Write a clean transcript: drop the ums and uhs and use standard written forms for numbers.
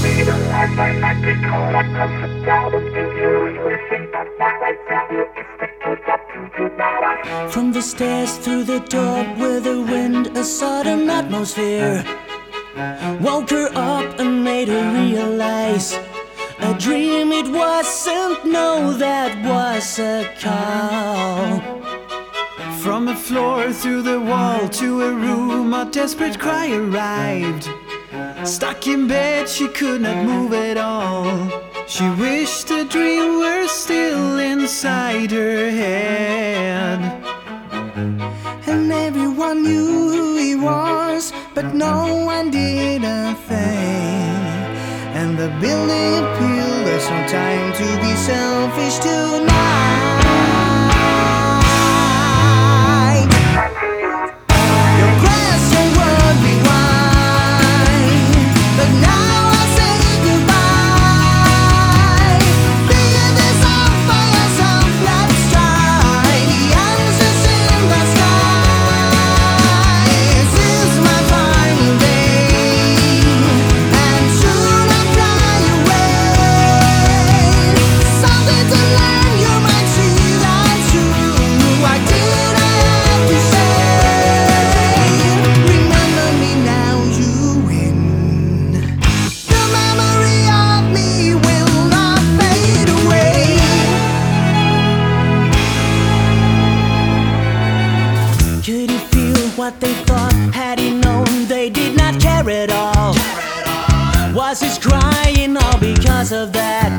From the stairs through the door with the wind, a sudden atmosphere woke her up and made her realize a dream it wasn't, no, that was a call. From a floor through the wall to a room, a desperate cry arrived. Stuck in bed, she could not move at all. She wished the dream were still inside her head. And everyone knew who he was, but no one did a thing. And the building appealed, there's no time to be selfish tonight. Your glass of world be wine, but now I say goodbye. Figure this out for yourself, let's try. The answer's in the sky. This is my final day, and soon I'll fly away. Something to learn, you might see that's true. Why did I have to say? Remember me now, you win. The memory of me will not fade away. Could he feel what they thought? Had he known they did not care at all? Was his crying all because of that?